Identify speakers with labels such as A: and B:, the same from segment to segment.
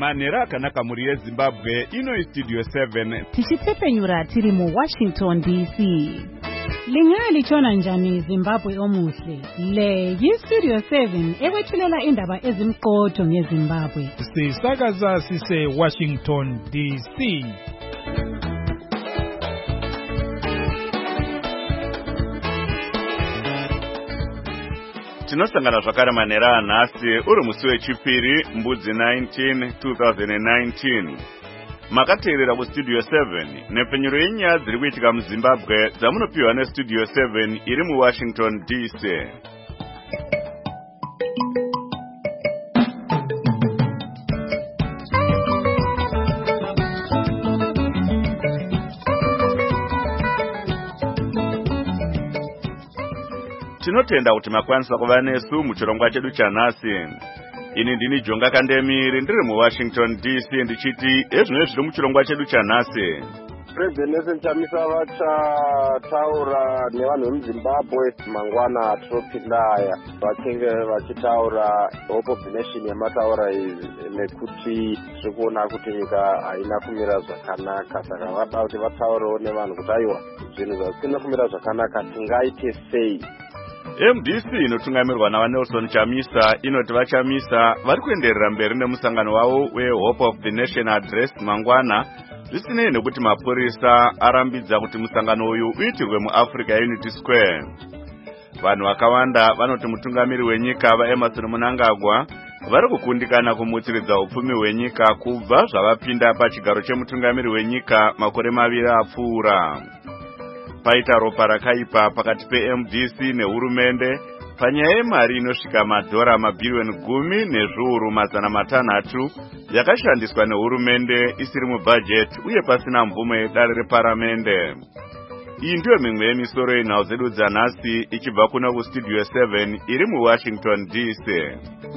A: Manera akanaka muri yeZimbabwe ino Studio 7
B: tichitsepenyura tiri mu Washington DC. Lingali chona njani Zimbabwe omuhle. Le yi-Studio 7 ekwethulela indaba ezimqotho ngeZimbabwe.
C: Sisakaza sise Washington DC.
A: Tinosangana zvakare manera anhasi uri musi wechipiri mbudzi 19 2019. Makateerera kuStudio 7 nepfenyuro yenyaya dziri kuitika muZimbabwe dzamunopiwa neStudio 7 iri muWashington DC. Tinotenda kuti makwanisa kuva nesu muchirongwa chedu chanhasi. Ini ndini Jonga Kandemiri ndiri muWashington DC ndichiti ezvino zviri muchirongwa chedu chanhasi.
D: President Nelson Chamisa vachataura nevanhu vemuZimbabwe mangwana atopindaya vachinge vachitaura Hope of the Nation yamataura izvi nekuti tiri kuona kuti nyika haina kumira zvakanaka, saka vada kuti vataurewo nevanhu kuti aiwa zvinhu zvisina kumira zvakanaka tingaite sei.
A: MDC inotungamirwa naVanelson Chamisa inoti vaChamisa vari kuenderera mberi nemusangano wavo weHope of the Nation Address mangwana zvisinei nekuti mapurisa arambidza kuti musangano uyu uitirwe muAfrica Unity Square. Vanhu vakawanda vanoti mutungamiri wenyika vaEmmerson Mnangagwa vari kukundikana kumutsiridza upfumi hwenyika kubva zvavapinda pachigaro chemutungamiri wenyika makore 2 apfuura. Paita ropa rakaipa pakati peMDC nehurumende panyaya yemari inosvika madhora mabhirioni 10 nezviuru mazana 600 yakashandiswa nehurumende isiri mubhajeti uye pasina mvumo yedare reparamende. Iyi ndiyo mimwe yemisoro yenhau dzedu dzanhasi ichibva kuno kuStudio 7 iri muWashington DC.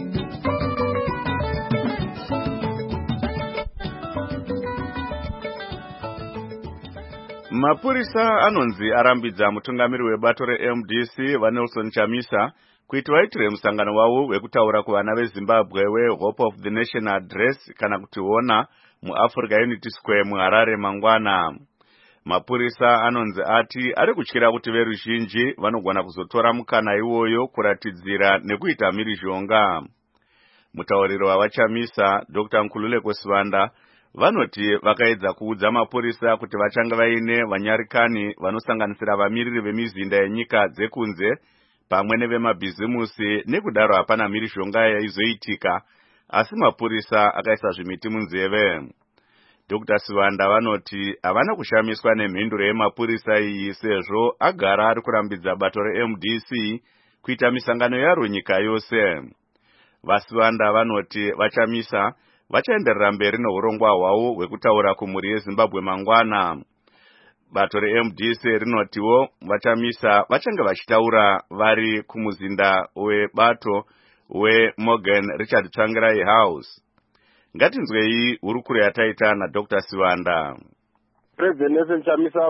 A: Mapurisa anonzi arambidza mutungamiri webato reMDC vaNelson Chamisa kuti vaitire musangano wavo wekutaura kuvana veZimbabwe weHope of the Nation Address kana kuti wona muAfrica Unity Square muHarare mangwana. Mapurisa anonzi ati ari kutyira kuti veruzhinji vanogona kuzotora mukana iwoyo kuratidzira nekuita mhirizhonga. Mutauriro wavaChamisa Dr. Nkululeko Sivanda vanoti vakaedza kuudza mapurisa kuti vachanga vaine vanyarikani vanosanganisira vamiriri vemizinda yenyika dzekunze pamwe nevemabhizimusi nekudaro hapana mhirizhonga yaizoitika, asi mapurisa akaisa zvimiti munzeve. Dr. Sivanda vanoti havana kushamiswa nemhinduro yemapurisa iyi sezvo agara ari kurambidza bato reMDC kuita misangano yaro nyika yose. VaSivanda vanoti vaChamisa vachaenderera mberi nourongwa hwavo hwekutaura kumhuri yeZimbabwe mangwana. Bato reMDC rinotiwo vaChamisa vachange vachitaura vari kumuzinda webato weMorgan Richard Tsvangirai House. Ngatinzwei hurukuro yataita naDr. Sivanda.
D: President Nelson Chamisa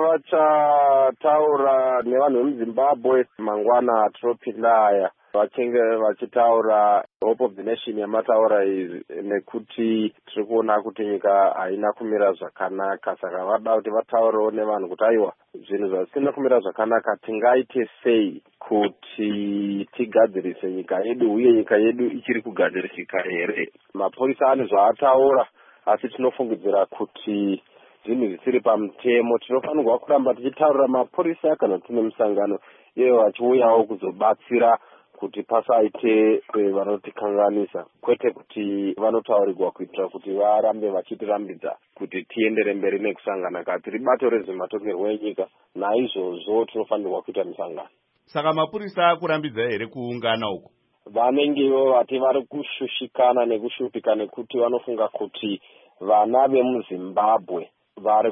D: vachataura nevanhu vemuZimbabwe mangwana atopindaya vachinge vachitaura Hope of the Nation yamataura izvi nekuti tiri kuona kuti nyika haina kumira zvakanaka, saka vada kuti vataurewo nevanhu kuti aiwa zvinhu zvisina kumira zvakanaka tingaite sei kuti tigadzirise nyika yedu uye nyika yedu ichiri kugadzirisika here. Mapurisa ane zvaataura asi tinofungidzira kuti zvinhu zvisiri pamutemo. Tinofanirwa kuramba tichitaurira mapurisa kana tine musangano iye vachiuyawo kuzobatsira kuti pasaite vanotikanganisa, kwete kuti vanotaurirwa kuitira kuti varambe vachitirambidza kuti tiendere mberi nekusangana kati ribato rezvematongerwo enyika. Naizvozvo tinofanirwa kuita musangano.
A: Saka mapurisa akurambidza here kuungana uko?
D: Vanengewo vati vari kushushikana nekushupika nekuti vanofunga kuti vana vemuZimbabwe vari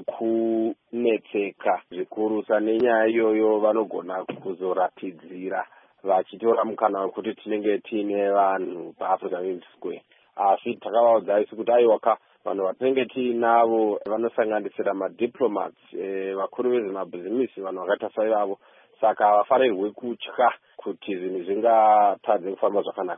D: kunetseka zvikurusa nenyaya iyoyo vanogona kuzoratidzira vachitora mukana wekuti tinenge tiine vanhu paAfrica Unity Square. Asi takavaudza isi kuti aiwaka vanhu vatinenge tiinavo vanosanganisira madiplomats, vakuru vezvemabhizimisi, vanhu vakaita saivavo, saka havafanirwi kutya kuti zvinhu zvingatadze kufamba zvakanaka.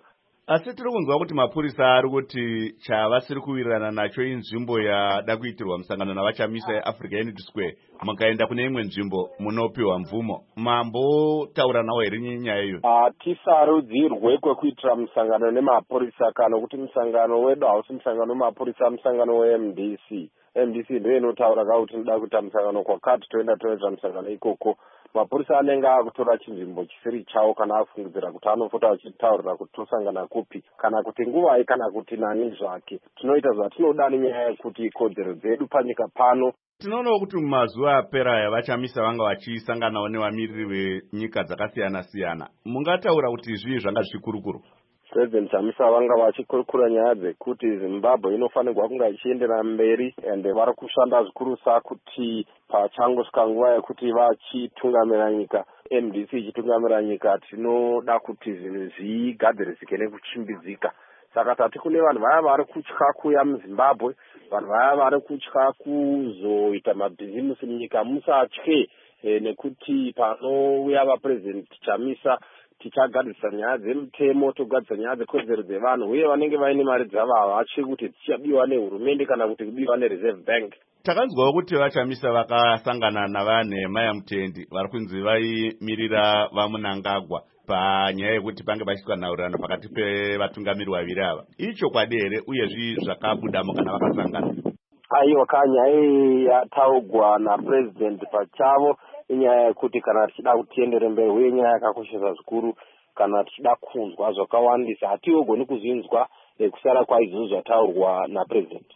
A: Asi tiri kunzwa kuti mapurisa ari kuti chavasiri kuwirirana nacho inzvimbo yada kuitirwa musangano navachamisa yeAfrica Unity Square, mukaenda kune imwe nzvimbo munopiwa mvumo. Mambotaura nawo here nyaya iyo?
D: Hatisarudzirwe kwekuitira musangano nemapurisa kana kuti musangano wedu hausi musangano wemapurisa, musangano weMDC. MDC ndiyo inotaura kuti noda kuita musangano kwakati toenda toita musangano ikoko. Mapurisa anenge akutora chinzvimbo chisiri chawo kana afungidzira kuti anofota achitaurira kuti tosangana kupi kana kuti nguvai kana kuti nani zvake. Tinoita zvatinoda nenyaya yekuti kodzero dzedu panyika pano.
A: Tinoonawo kuti mumazuva apera aya vachamisa vanga vachisanganawo nevamiriri venyika dzakasiyana-siyana. Mungataura kuti zvii zvanga zvichikurukuru?
D: President Chamisa vanga vachikurukura nyaya dzekuti Zimbabwe inofanirwa kunge ichienderera mberi ende vari kushanda zvikurusa kuti pachangosvika nguva yekuti vachitungamira nyika, MDC ichitungamira nyika, tinoda kuti zvinhu zvigadzirisike nekuchimbidzika. Saka tati kune vanhu vaya vari kutya kuya muZimbabwe, vanhu vaya vari kutya kuzoita mabhizimusi munyika, musatye nekuti panouya vaPresident Chamisa tichagadzisa nyaya dzemutemo, togadzisa nyaya dzekodzero dzevanhu, uye vanenge vaine mari dzavo havatyi kuti dzichabiwa nehurumende kana kuti kubiwa neReserve Bank.
A: Takanzwawo kuti vachamisa vakasangana navanhema yaMutendi vari kunzi vaimirira vaMunangagwa panyaya yekuti pange pachiitwa nhaurirano pakati pevatungamiri vaviri ava. Ichokwadi here uye zvakabudamo kana vakasangana?
D: Aiwa, kanyaya yataurwa naPresident pachavo inyaya yekuti kana tichida kutiendere mberi, uye nyaya yakakoshesa zvikuru kana tichida kunzwa zvakawandisa, hatigoni kuzinzwa kusara kwaizvozvo zvataurwa naPresident.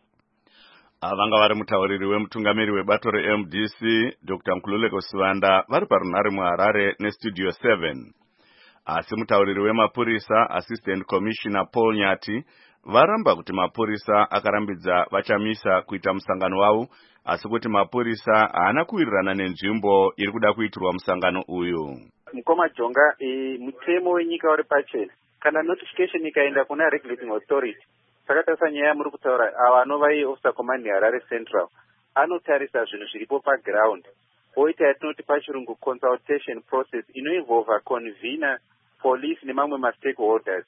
A: Vanga vari mutauriri wemutungamiri webato reMDC Dr. Nkululeko Sivanda vari parunhare muHarare neStudio 7. Asi mutauriri wemapurisa Assistant Commissioner Paul Nyati varamba kuti mapurisa akarambidza vachamisa kuita musangano wavo, asi kuti mapurisa haana kuwirirana nenzvimbo iri kuda kuitirwa musangano uyu.
E: Mukoma Jonga, mutemo wenyika uri pachena. Kana notification ikaenda kuna regulating authority, saka nyaya muri kutaura ava anova officer command Harare Central anotarisa zvinhu zviripo paground, oita yatinoti pachirungu consultation process inoinvolva convener, police nemamwe ma-stakeholders.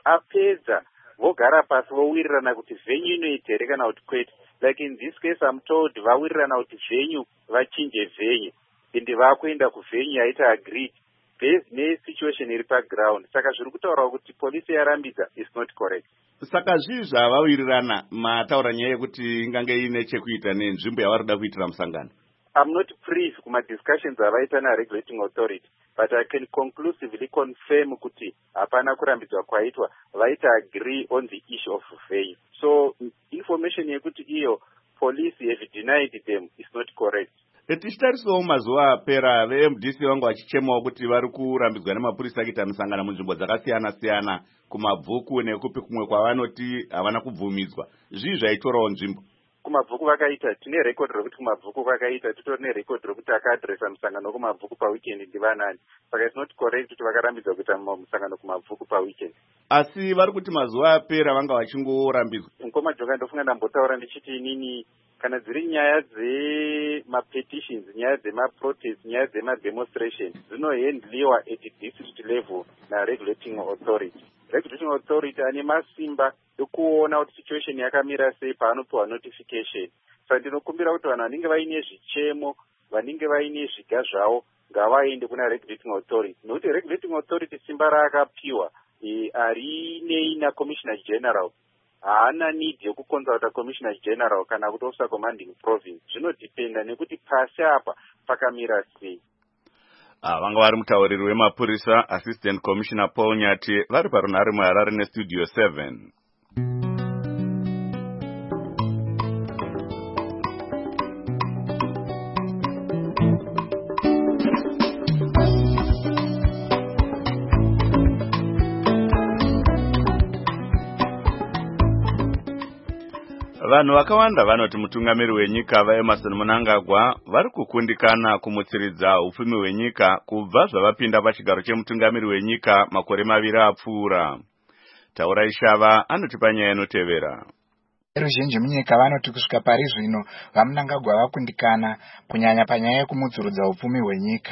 E: Apedza vogara pasi vowirirana kuti venue inoita here kana kuti kwete. Like in this case I'm told vawirirana kuti venue vachinje venue ende vakuenda kuvenue yaita agreed based nesituation iri paground. Saka zviri kutaura kuti police yarambidza is not correct.
A: Saka zvii zvavawirirana mataura nyaya yekuti ingange ine chekuita nenzvimbo yavari kuda kuitira musangano?
E: I'm not privy kuma discussions avaita na-regulating authority, but I can conclusively confirm kuti hapana kurambidzwa kwaitwa, vaita agree on the issue of venue. So information yekuti iyo police have denied them is not correct.
A: Tichitarisawo mazuva apera veMDC vanga vachichemawo kuti vari kurambidzwa nemapurisa kuita musangano munzvimbo dzakasiyana-siyana, kumabvuku nekupi kumwe kwavanoti havana kubvumidzwa. Zvii zvaitorawo nzvimbo?
E: Kumabvuku vakaita, tine record rokuti kumabvuku vakaita, titori nerecord rokuti akaadresa musangano kumabvuku paweekend ndivanani. Saka it's not correct kuti vakarambidzwa kuita musangano kumabvuku paweekend.
A: Asi vari kuti mazuva apera vanga vachingorambidzwa.
E: Mukoma Jonga, ndofunga ndambotaura ndichiti inini kana dziri nyaya dzemapetitions, nyaya dzemaprotest, nyaya dzemademonstration dzinohandliwa at district level na-regulating authority. Regulating authority ane masimba ekuona kuti situation yakamira sei paanopiwa notification. Saka ndinokumbira kuti vanhu vanenge vaine zvichemo, vanenge vaine zviga zvavo, ngavaende kuna regulating authority. Nokuti regulating authority simba raakapiwa harinei naCommissioner General. Haana need yekuconsulta Commissioner General kana kuti officer commanding province. Zvinodependa nekuti pasi apa pakamira sei.
A: Vanga vari mutauriri wemapurisa Assistant Commissioner Paul Nyati vari parunhare muHarare neStudio 7. Vanhu vakawanda vanoti mutungamiri wenyika vaEmmerson Mnangagwa vari kukundikana kumutsiridza upfumi hwenyika kubva zvavapinda pachigaro chemutungamiri wenyika makore maviri apfuura. Taurai Shava anotipa nyaya inotevera.
F: Ruzhinji munyika vanoti kusvika parizvino vaMnangagwa vakundikana kunyanya panyaya yekumutsiridza upfumi hwenyika.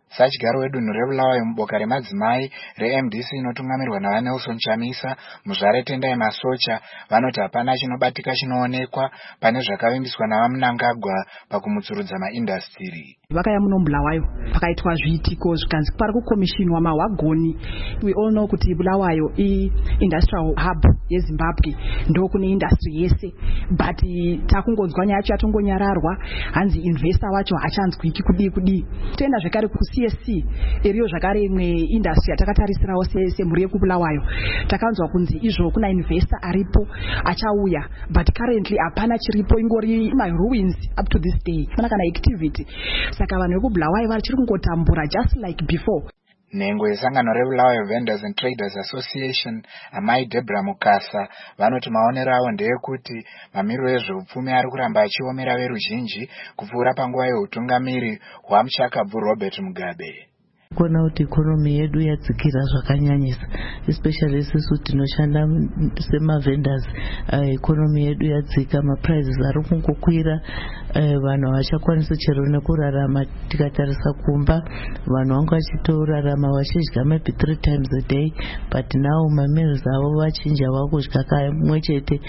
F: Sachigaro wedunhu reBulawayo muboka remadzimai reMDC inotungamirwa naVaNelson Chamisa, muzvare Tendai Masocha, vanoti hapana chinobatika chinoonekwa pane zvakavimbiswa navaMnangagwa pakumutsurudza maindastiri.
G: Vakaya muno Bulawayo pakaitwa zviitiko zvikanzi pari kukomishinwa mahwagoni. We all know kuti Bulawayo industrial hub yeZimbabwe ndokune industry yese, but takungonzwa nyaya yacho yatongonyararwa, hanzi investor wacho hachanzwiki kudii. Toenda zvekare kuCSC iriyo zvakare imwe industry yatakatarisirawo semhuri yekuBulawayo, takanzwa kunzi izvo kuna investor aripo achauya, but currently hapana chiripo, ingori my ruins up to this day, pana kana activity. Saka vanhu vekuBulawayo vachiri kungotambura just like before.
F: Nhengo yesangano reBulawayo Vendors and Traders Association, Amai Deborah Mukasa, vanoti maonero avo ndeyekuti mamiriro ezveupfumi ari kuramba achiomera veruzhinji kupfuura panguva yeutungamiri hwaMuchakabvu Robert Mugabe.
H: Kuona kuti ikonomi yedu yadzikira zvakanyanyisa, especially isusu tinoshanda semavendors, ikonomi yedu yadzika, maprices ari kungokwira, vanhu havachakwanisi chero nekurarama. Tikatarisa kumba, vanhu vanga vachitorarama vachidya maybe 3 times a day, but now mameals avo vachinja vakudya kamwe chete,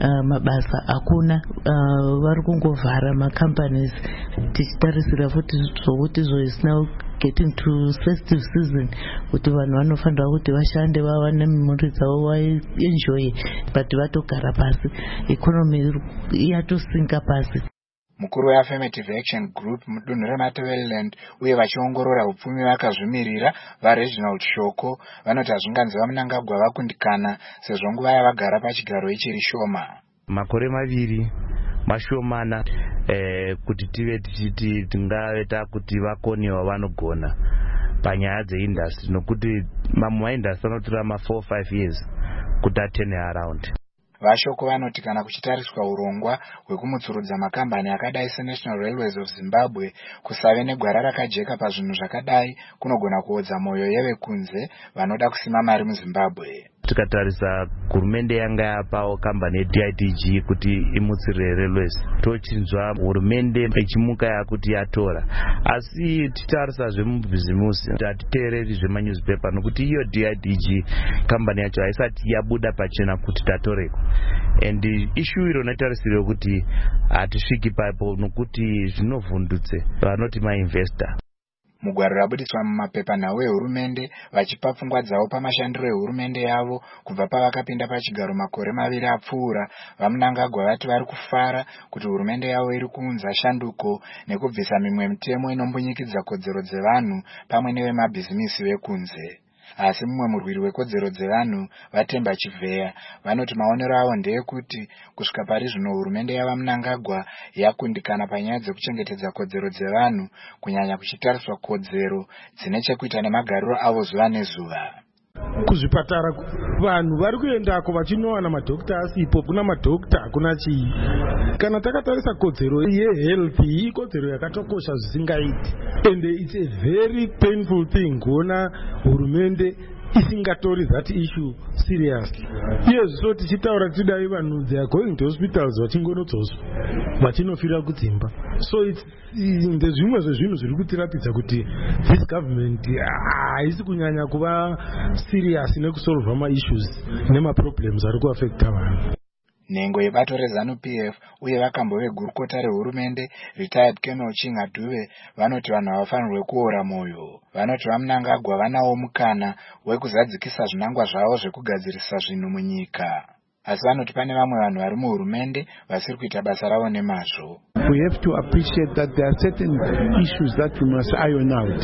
H: mabasa hakuna, vari kungovhara macompanies. Tichitarisira futi zvokuti is now getting to festive season, kuti vanhu vanofanira kuti vashande vawane mhuri dzavo vaenjoy, but vatogara pasi, economy yatosinka pasi.
F: Mukuru weAffirmative Action Group mudunhu reMatabeleland uye vachiongorora upfumi vakazvimirira vaReginald Shoko vanoti hazvinganzi vaMnangagwa vakundikana sezvo nguva yavagara pachigaro ichiri shoma.
I: Makore maviri mashomana kuti tive tichiti tingave takuti vakonewa vanogona panyaya dzeindustry, nokuti mamwe maindustry anotora 4-5 years kuti atene around.
F: Vashoko vanoti kana kuchitariswa urongwa hwekumutsurudza makambani akadai seNational Railways of Zimbabwe, kusave negwara rakajeka pazvinhu zvakadai kunogona kuodza moyo yevekunze vanoda kusima mari muZimbabwe.
I: Tikatarisa hurumende yanga yapawo kambani yeDITG kuti imutsire railways, tochinzwa hurumende ichimuka yakuti yatora, asi titarisa zvemubhizimusi hatiteereri zvemanyuzipepa, nokuti iyo DITG kambani yacho haisati yabuda pachena kuti tatoreko, and issue iro natarisire kuti hatisviki papo nokuti zvinovhundutse vanoti mainvestor.
F: Mugwaro rabuditswa mumapepa nawo ehurumende vachipa pfungwa dzavo pamashandiro ehurumende yavo kubva pavakapinda pachigaro makore maviri apfuura, vaMnangagwa vati vari kufara kuti hurumende yavo iri kuunza shanduko nekubvisa mimwe mitemo inombonyikidza kodzero dzevanhu pamwe nevemabhizimisi vekunze. Asi mumwe murwiri wekodzero dzevanhu Vatemba Chivheya vanoti maonero avo ndeyekuti kusvika pari zvino hurumende yavaMnangagwa yakundikana panyaya dzekuchengetedza kodzero dzevanhu, kunyanya kuchitariswa kodzero dzine chekuita nemagariro avo zuva nezuva.
C: Kuzvipatara vanhu vari kuendako vachinowana madhokta asipo, kuna madhokta hakuna chii. Kana takatarisa kodzero yehealth ikodzero yakatokosha zvisingaiti, and it's a very painful thing kuona hurumende isingatori that issue seriously. Yes, so tichitaura tidai vanhu they are going to hospitals vachingonodzoswa vachinofira kudzimba. So it's ndezvimwe zvezvinhu zviri kutiratidza kuti this government haisi kunyanya kuva serious nekusolva ma-issues nema-problems ari kuaffecta vanhu.
F: Nhengo yebato reZANU-PF uye vakambo vegurukota rehurumende retired Colonel Chinga Dube vanoti vanhu havafanirwe kuora moyo. Vanoti vaMnangagwa vanawo mukana wekuzadzikisa zvinangwa zvavo zvekugadzirisa zvinhu munyika. Asi vanoti pane vamwe vanhu vari muhurumende vasiri kuita basa ravo nemazvo.
J: We have to appreciate that there are certain issues that we must iron out.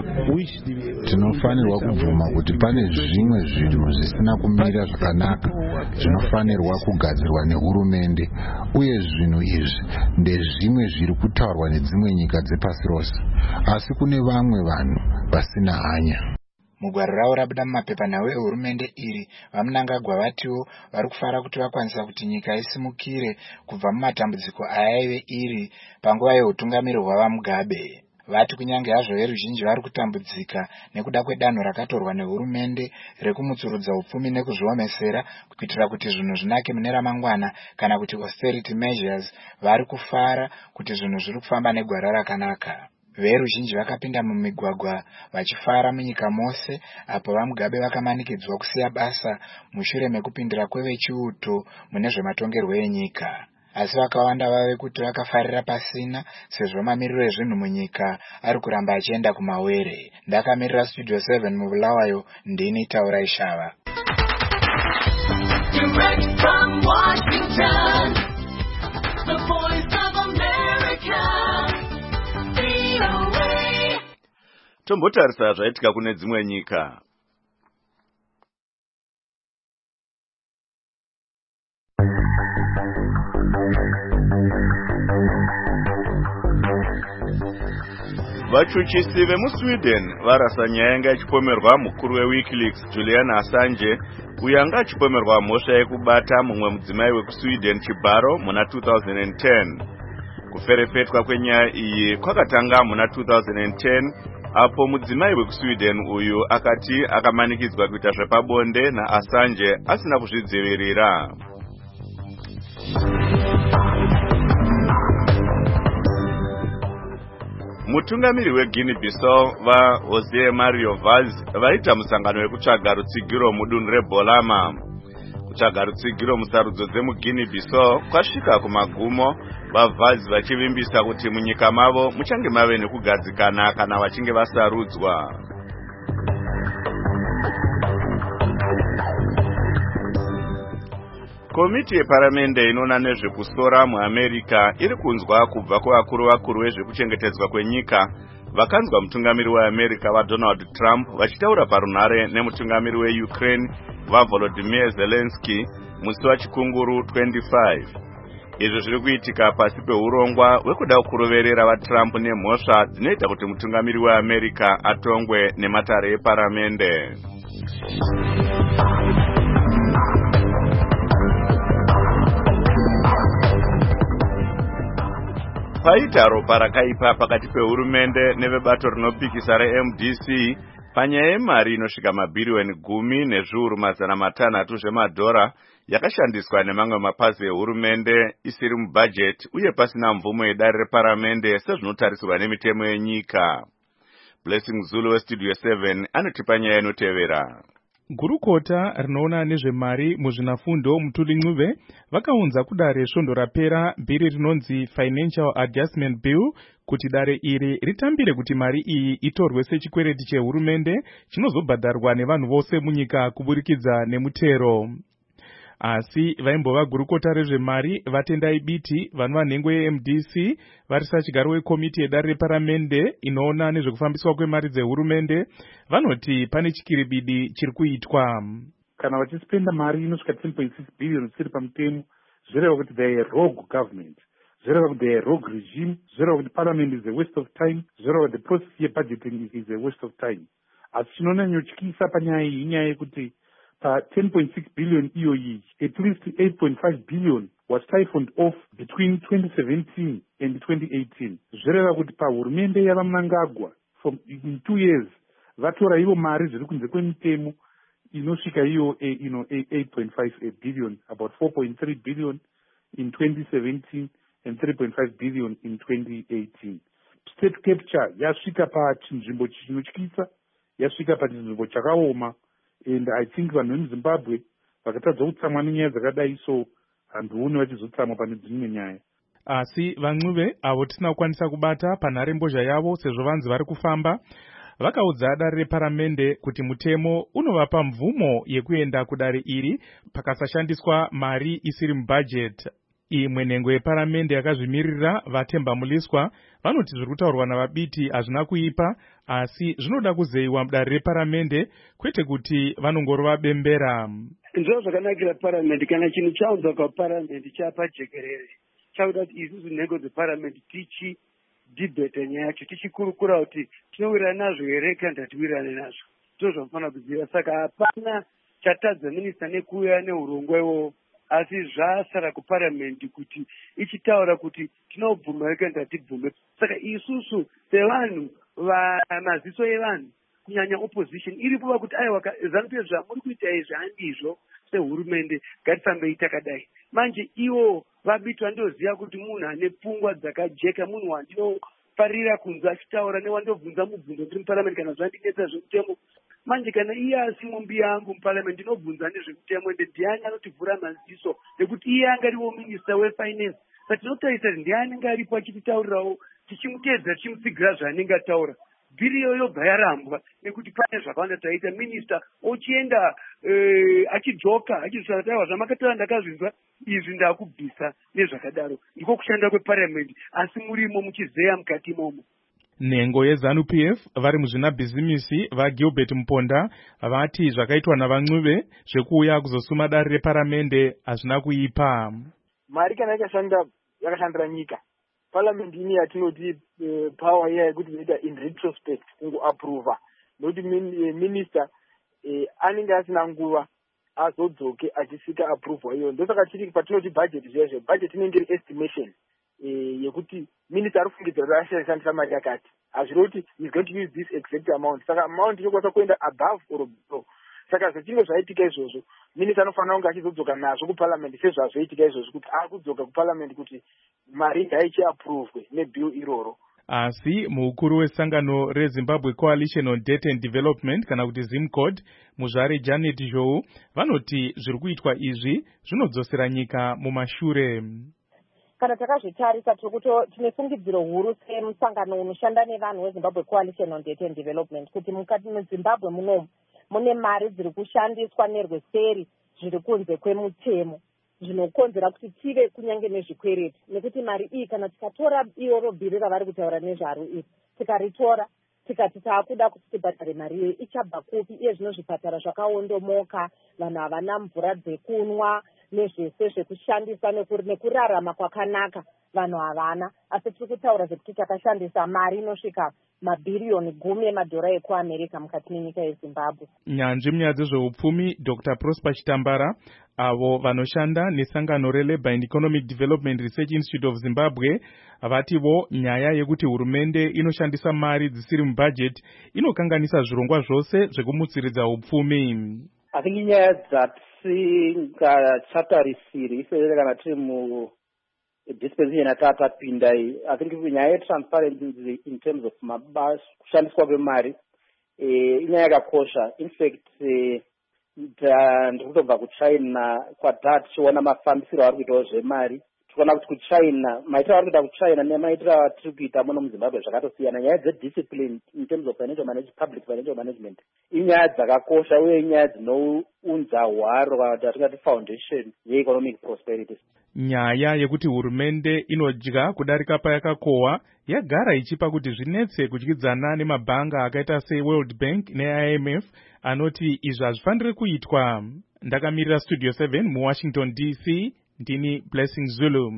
K: Tinofanirwa kubvuma kuti pane zvimwe zvinhu zvisina kumira zvakanaka zvinofanirwa kugadzirwa nehurumende, uye zvinhu izvi ndezvimwe zviri kutaurwa nedzimwe nyika dzepasi rose, asi kune vamwe vanhu vasina hanya.
F: Mugwaro ravo rabuda mumapepa nawo ehurumende iri, vaMnangagwa vatiwo vari kufara kuti vakwanisa kuti nyika isimukire kubva mumatambudziko ayaive iri panguva yeutungamiri hwavaMugabe. Vati kunyange hazvo veruzhinji vari kutambudzika nekuda kwedanho rakatorwa nehurumende rekumutsurudza upfumi nekuzviomesera kuitira kuti zvinhu zvinake mune ramangwana, kana kuti austerity measures, vari kufara kuti zvinhu zviri kufamba negwara rakanaka. veruzhinji vakapinda mumigwagwa vachifara munyika mose, apo vaMugabe vakamanikidzwa kusiya basa mushure mekupindira kwevechiuto mune zvematongerwo enyika. Asi vakawanda vave kuti vakafarira pasina, sezvo mamiriro ezvinhu munyika ari kuramba achienda kumawere. Ndakamirira Studio 7 muBulawayo, ndini Taura Ishava.
L: Direct from Washington, the Voice of America, VOA.
A: Tombotarisa zvaitika kune dzimwe nyika. Vachuchisi vemuSweden varasa nyaya yanga ichipomerwa mukuru weWikileaks Julian Assange, uyo anga achipomerwa mhosva yekubata mumwe mudzimai wekuSweden chibharo muna 2010. Kuferefetwa kwenyaya iyi kwakatanga muna 2010, apo mudzimai wekuSweden uyu akati akamanikidzwa kuita zvepabonde naAssange asina kuzvidzivirira. Mutungamiri weGuinea-Bissau vaJosé Mario Vaz vaita musangano wekutsvaga rutsigiro mudunhu reBolama. Kutsvaga rutsigiro musarudzo dzemuGuinea-Bissau kwasvika kumagumo, vaVaz vachivimbisa kuti munyika mavo muchange mave nekugadzikana kana vachinge vasarudzwa. Komiti yeparamende inoona nezvekusora muAmerica iri kunzwa kubva kuvakuru vezvekuchengetedzwa kwenyika vakanzwa mutungamiri weAmerica vaDonald Trump vachitaura parunhare nemutungamiri weUkraine vaVolodymyr Zelensky musi wachikunguru 25. Izvo zviri kuitika pasi peurongwa hwekuda kuroverera vaTrump nemhosva dzinoita kuti mutungamiri weAmerica atongwe nematare eparamende. Paita ropa rakaipa pakati pehurumende nevebato rinopikisa reMDC panyaya yemari inosvika mabhiriyoni 10,500 zvemadhora yakashandiswa nemamwe mapazi ehurumende isiri mubhajeti uye pasina mvumo yedare reparamende sezvinotarisirwa nemitemo yenyika. Blessing Zulu weStudio 7 anotipa nyaya inotevera.
M: Gurukota rinoona nezvemari muzvinafundo Mutuli Ncube vakaunza kudare svondo rapera bhiri rinonzi Financial Adjustment Bill kuti dare iri ritambire kuti mari iyi itorwe sechikwereti chehurumende chinozobhadharwa nevanhu vose munyika kuburikidza nemutero. Asi vaimbova gurukota rezvemari vatendai biti vanova nhengo yeMDC varisa chigaro wekomiti yedare reparamende inoona nezvekufambiswa kwemari dzehurumende vanoti pane chikiribidi chiri kuitwa.
N: Kana vachispenda mari inosvika 10.6 billion zvisiri pamutemo, zvireva kuti they are a rogue government, zvireva kuti they are a rogue regime, zvireva kuti parliament is a waste of time, zvireva kuti the process yebudgeting is a waste of time. Asi chinonyanyotyisa panyaya iyi inyaya yekuti pa 10.6 billion iyoyi, at least 8.5 billion was siphoned off between 2017 and 2018. Zvireva kuti pahurumende yavaMnangagwa in 2 years vatora ivo mari zviri kunze kwemitemo inosvika iyo 8.5 billion, about 4.3 billion in 2017 and 3.5 billion in 2018. State capture yasvika pachinzvimbo chinotyisa, yasvika pachinzvimbo chakaoma, and I think vanhu vemuZimbabwe vakatadza kutsamwa nenyaya dzakadai, so handioni vachizotsamwa pane dzimwe nyaya.
M: Asi vaNcube avo tisina kukwanisa kubata panhare mbozha yavo sezvo vanzi vari kufamba vakaudza dare reparamende kuti mutemo unovapa mvumo yekuenda kudare iri pakasashandiswa mari isiri mubhajeti. Imwe nhengo yeparamende yakazvimirira vaTemba Muliswa vanoti zviri kutaurwa navabiti hazvina kuipa, asi zvinoda kuzeyiwa mudare reparamende kwete kuti vanongorova bembera.
O: Ndizvo zvakanakira paramende, kana chinhu chaunzwa kwaparamende chapa jekerere chakuda kuti isusu nhengo dzeparamende tichidhibhete nyaya yacho, tichikurukura kuti tinowirirana nazvo here kana kuti hatiwirirane nazvo. Ndizvo zvanofanira kuziva. Saka hapana chatadza minista nekuuya neurongwa iwowo, asi zvasara kuparamende kuti ichitaura kuti tinobvuma here kana kuti hatibvume. Saka isusu sevanhu maziso evanhu kunyanya opposition iripo kuti aiwa ZANU-PF zvamuri kuita izvi handizvo sehurumende, ngatifambei takadai. Manje ivo vabitwa ndoziva kuti munhu ane pfungwa dzakajeka, munhu farira kunzi achitaura newandobvunza mubvunzo ndiri muparamendi kana zvandinetsa zvemutemo. Manje kana iye asimo mbi yangu muparamendi ndinobvunza nezvemutemo ende ndiani anotivhura maziso nekuti iye angariwo minista wefinance. Saka tinotarisa kuti ndiani anenge aripo achititaurirawo tichimuteedza tichimutsigira zvaanenge ataura. Bhiri iyoyo yobva yarambwa nekuti pane zvakawanda taita minista ochienda achijoka achizvataura zvamakataura ndakazvinzwa izvi ndakubvisa nezvakadaro. Ndiko kushanda kweparamendi asi murimo muchizeya mukati imomo.
M: Nhengo yeZANU-PF vari muzvinabhizimisi vaGilbert Muponda vati zvakaitwa navaNcube zvekuuya kuzosuma dare reparamende hazvina kuipa.
P: Mari kana yakashandira nyika, parliamendi ini yatinoti power iya yekuti inoita in retrospect kungoapprova nokuti minister anenge asina nguva azodzoke achisika approval iyo. Ndosaka tiri patinoti budget zveshe, budget inenge iri estimation yekuti minister ari kufungidzira kuti ashandisa mari yakati, hazviri kuti is going to use this exact amount. Saka amount inokwanisa kuenda above or below. Saka zvichinge zvaitika izvozvo minister anofanira kunge achizodzoka nazvo kuparliament sezvazvoitika izvozvo kuti akudzoka kuparliament kuti mari ngaichiapprovwe nebill iroro.
M: Asi mukuru wesangano reZimbabwe Coalition on Debt and Development kana kuti ZIMCOD muzvare Janet Zhou vanoti zviri kuitwa izvi zvinodzosera nyika mumashure.
Q: Kana takazvitarisa tine fungidziro huru semusangano unoshanda nevanhu weZimbabwe Coalition on Debt and Development kuti mukati meZimbabwe munomu mune mari dziri kushandiswa nerweseri zviri kunze kwemutemo zvinokonzera kuti tive kunyange nezvikwereti nekuti mari iyi kana tikatora iroro bhiri ravari kutaura nezvaro iri tikaritora tikati taakuda kuti tibhadhare mari iyoyi ichabva kupi? Iye zvino zvipatara zvakaondomoka, vanhu havana mvura dzekunwa nezvese zvekushandisa nekurarama kwakanaka vanhu havana. Asi tiri kutaura zvekuti takashandisa mari inosvika mabhiriyoni 10 emadhora ekuamerica mukati menyika yeZimbabwe.
M: Nyanzvi munyaya dzezveupfumi Dr. Prosper Chitambara avo vanoshanda nesangano reLabour and Economic Development Research Institute of Zimbabwe vativo nyaya yekuti hurumende inoshandisa mari dzisiri mubudget inokanganisa zvirongwa zvose zvekumutsiridza upfumi.
R: I think inyaya dzatisingachatarisiri isere kana tiri mu dispensation yatatapinda iyi. I think nyaya yetransparency in terms of kushandiswa kwemari inyaya yakakosha. In fact ndikutobva kuChina kwata tichiona mafambisiro ari kuitawo zvemari. Tikuona kuti kuChina maitiro ari kuita kuChina nemaitiro atiri kuita muno muZimbabwe zvakatosiyana. Nyaya dzediscipline in terms of public financial management inyaya dzakakosha uye inyaya dzinounza hwaro kana kuti atingati foundation yeeconomic prosperity.
M: Nyaya yekuti hurumende inodya kudarika payakakohwa yagara ichipa kuti zvinetse kudyidzana nemabhanga akaita seWorld Bank neIMF anoti izvi hazvifaniri kuitwa. Ndakamirira Studio 7 muWashington DC, ndini Blessing Zulu.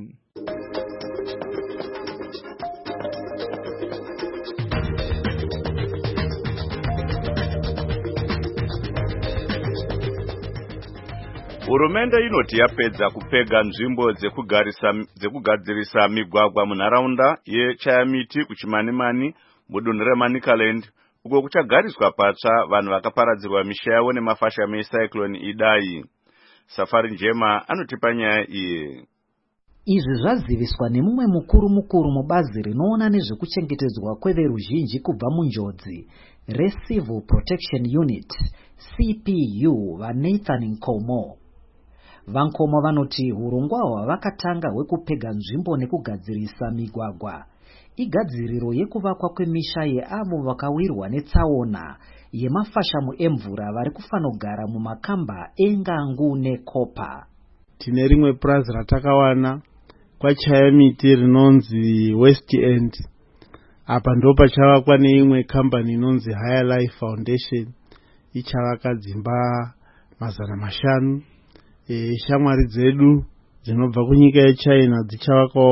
A: Hurumende inoti yapedza kupega nzvimbo dzekugadzirisa migwagwa munharaunda yeChayamiti kuChimanimani mudunhu reManicaland uko kuchagariswa patsva vanhu vakaparadzirwa misha yavo nemafashamu eCyclone Idai. Safari Njema anotipa nyaya iyi.
S: Izvi zvaziviswa nemumwe mukuru mubazi rinoona nezvekuchengetedzwa kweveruzhinji kubva munjodzi reCivil Protection Unit CPU vaNathan Nkomo. Vankomo vanoti hurongwa hwavakatanga hwekupega nzvimbo nekugadzirisa migwagwa igadziriro yekuvakwa kwemisha yeavo vakawirwa netsaona yemafashamu emvura vari kufanogara mumakamba eNgangu neKopa.
T: Tine rimwe purazi ratakawana kwaChayamiti rinonzi West End. Apa ndo pachavakwa neimwe kambani inonzi Higher Life Foundation ichavaka dzimba 500. Shamwari dzedu dzinobva kunyika yeChina dzichavakawo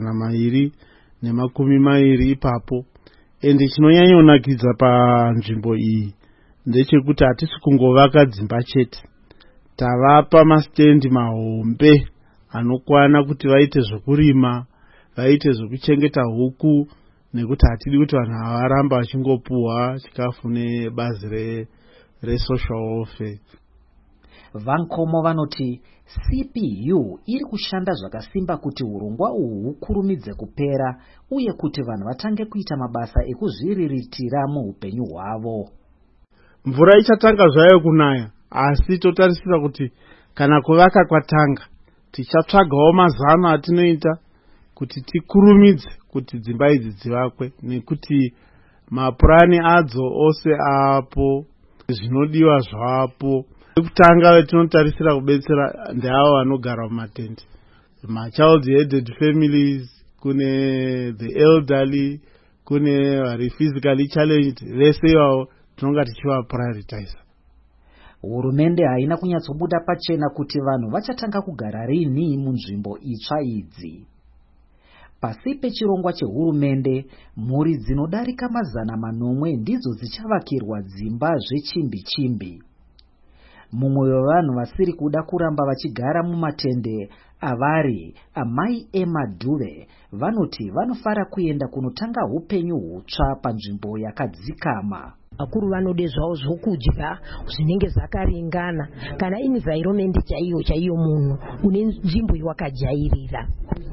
T: 220 ipapo. Ende chinonyanyonakidza panzvimbo iyi ndechekuti hatisi kungovaka dzimba chete, tavapa mastendi mahombe anokwana kuti vaite zvokurima, vaite zvokuchengeta huku, nekuti hatidi kuti vanhu varamba vachingopuhwa chikafu nebazi resocial welfare.
S: Vankomo vanoti CPU iri kushanda zvakasimba kuti urongwa uhu hukurumidze kupera uye kuti vanhu vatange kuita mabasa ekuzviriritira muupenyu hwavo.
T: Mvura ichatanga zvayo kunaya, asi totarisira kuti kana kuvaka kwatanga tichatsvagawo mazano atinoita kuti tikurumidze kuti dzimba idzi dzivakwe, nekuti mapurani adzo ose apo, zvinodiwa zvapo. Kutanga vetinotarisira kubetsera ndeavo vanogara mumatende, child headed families, kune the elderly, kune vari physically challenged, vese ivavo tinonga tichiva prioritize.
S: Hurumende haina kunyatsobuda pachena kuti vanhu vachatanga kugara rini munzvimbo itsva idzi. Pasi pechirongwa chehurumende, mhuri dzinodarika 900 ndidzo dzichavakirwa dzimba zvechimbi-chimbi. Mumwe wevanhu vasiri kuda kuramba vachigara mumatende avari amai Emma Dube vanoti vanofara kuenda kunotanga upenyu hutsva panzvimbo yakadzikama.
U: Akuru vanode zvavo zvokudya zvinenge zvakaringana, kana environment chaiyo munhu une nzvimbo yawakajairira.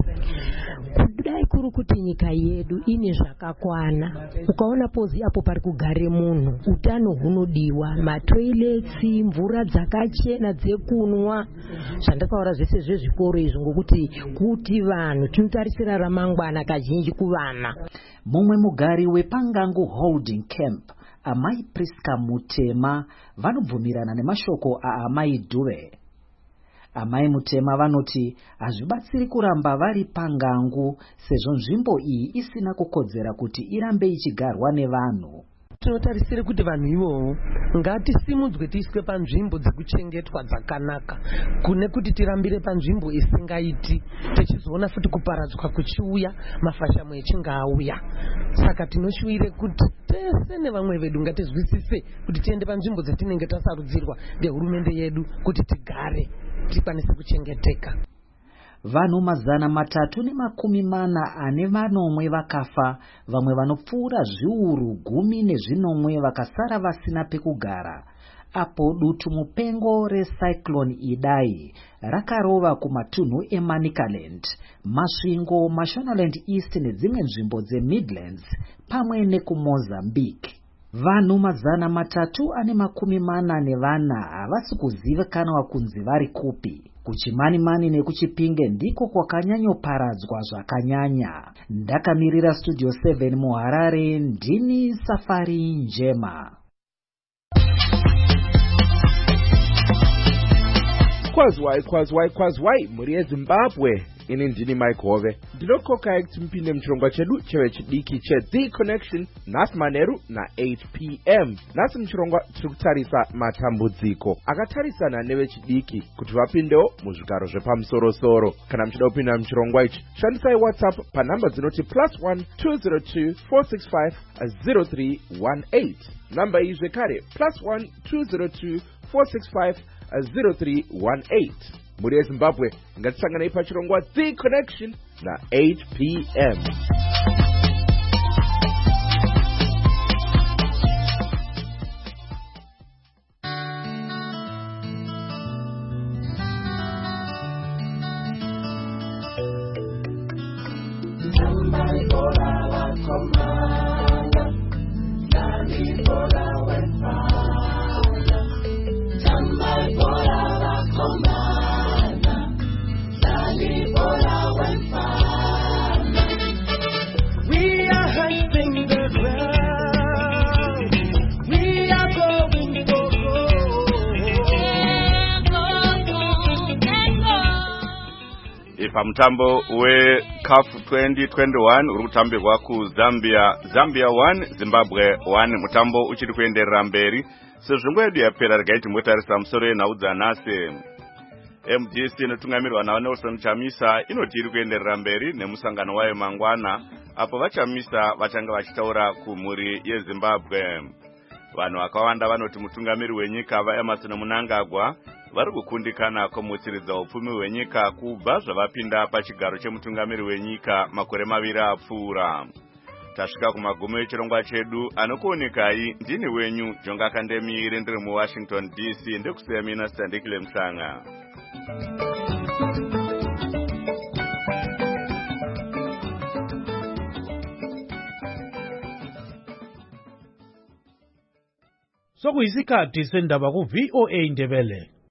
U: Kudai kuri kuti nyika yedu ine zvakakwana, ukaona pozi apo pari kugare munhu, utano hunodiwa, matoilets, mvura dzakachena dzekunwa, zvandakaura zvese zvezvikoro izvo, ngokuti kuti vanhu tinotarisira ramangwana kazhinji kuvana.
S: Mumwe mugari wePangangu Holding Camp, amai Priska Mutema, vanobvumirana nemashoko aamai Dube. Amai Mutema vanoti hazvibatsiri kuramba vari Pangangu sezvo nzvimbo iyi isina kukodzera kuti irambe ichigarwa nevanhu.
U: Tinotarisira kuti vanhu ivovo ngatisimudzwe tiiswe panzvimbo dzekuchengetwa dzakanaka, kune kuti tirambire panzvimbo isingaiti, tichizoona futi kuparadzwa kuchiuya, mafashamo echinge auya. Saka tinoshuvire kuti tese nevamwe vedu ngatizwisise kuti tiende panzvimbo dzatinenge tasarudzirwa nehurumende yedu kuti tigare tikwanise kuchengeteka.
S: Vanhu 340 vakafa, vamwe vanopfuura zviuru 10 vakasara vasina pekugara. Apo dutu mupengo recyclone Idai rakarova kumatunhu eManicaland, Masvingo, Mashonaland East nedzimwe nzvimbo dzeMidlands pamwe nekuMozambique. Vanhu 340 havasi kuzivikanwa kunzi vari kupi. Kuchimanimani nekuchipinge ndiko kwakanyanyoparadzwa zvakanyanya. Ndakamirira Studio 7 muHarare, ndini Safari Njema.
V: Kwazwai muri yeZimbabwe. Ini ndini Mike Hove. Ndinokokai kuti mpinde muchirongwa chedu chevechidiki cheThe Connection nhasi manheru na8 p.m. Nhasi muchirongwa tiri kutarisa matambudziko akatarisana nevechidiki kuti vapindewo muzvigaro zvepamusorosoro. Kana muchida kupinda muchirongwa ichi, shandisai WhatsApp panhamba dzinoti +1 202 465 0318. Namba iyi zvekare +1 202 465 0318. Muri yeZimbabwe, ngatisanganei pachirongwa The Connection na8 p.m.
A: Pamutambo weCAF 2021 uri kutambirwa kuZambia 1 Zimbabwe 1. Mutambo uchiri kuenderera mberi sezvo nguva yedu yapera. Regai timbotarisa musoro yenhau dzanhasi. MDC inotungamirwa naNelson Chamisa inoti iri kuenderera mberi nemusangano wayo mangwana, apo vaChamisa vachanga vachitaura kumhuri yeZimbabwe. Vanhu vakawanda vanoti mutungamiri wenyika vaEmmerson Mnangagwa vari kukundikana kumutsiridza upfumi hwenyika kubva zvavapinda pachigaro chemutungamiri wenyika makore 2 apfuura. tasvika kumagumo echirongwa chedu. Anokuonekai ndini wenyu Jonga Kandemire ndiri muWashington DC. Ndikusiya mina Sandikile Mhlanga.
B: Sokuyisikhathi sendaba ku VOA Ndebele.